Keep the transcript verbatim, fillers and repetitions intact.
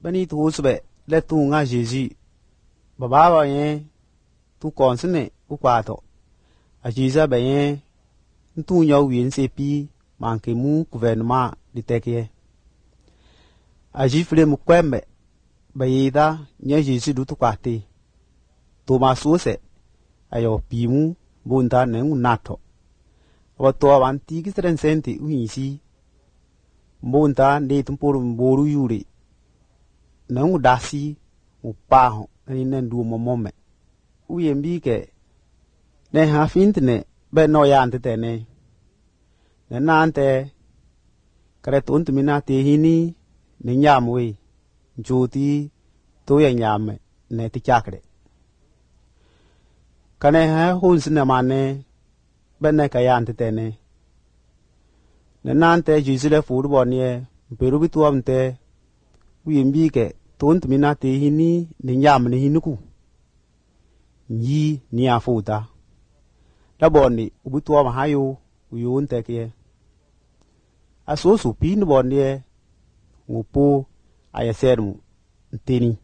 bani tu usbe le tu nga Jésus baba ba yen tu konsene u kwato a Jésus ba yen tu nyaw wien se pi manke mu gouvernement di tekye a jifle mu kwembe ba yida nya Jésus du tu kwate to ma sose ayo pi mu bonda ne unato wa to avanti ki tren senti uisi bonda ne tumporo mboru yuri na udasi upaho ni nendu momome uyembi ke ne ha fintne be no ya antene ne nante kare tunt minate hini ne nyamwe joti to ya nyame ne ti chakre kane ha hunsne mane be ne ka ya antene ne nante jisile furu bonye peru bituamte uyembi ke tunt minate hini ne nyamne hinuku yi ni afuta la bonni ubutuwa mahayo uyunte ke aso su pin bonnie ngupo ayasermu nteni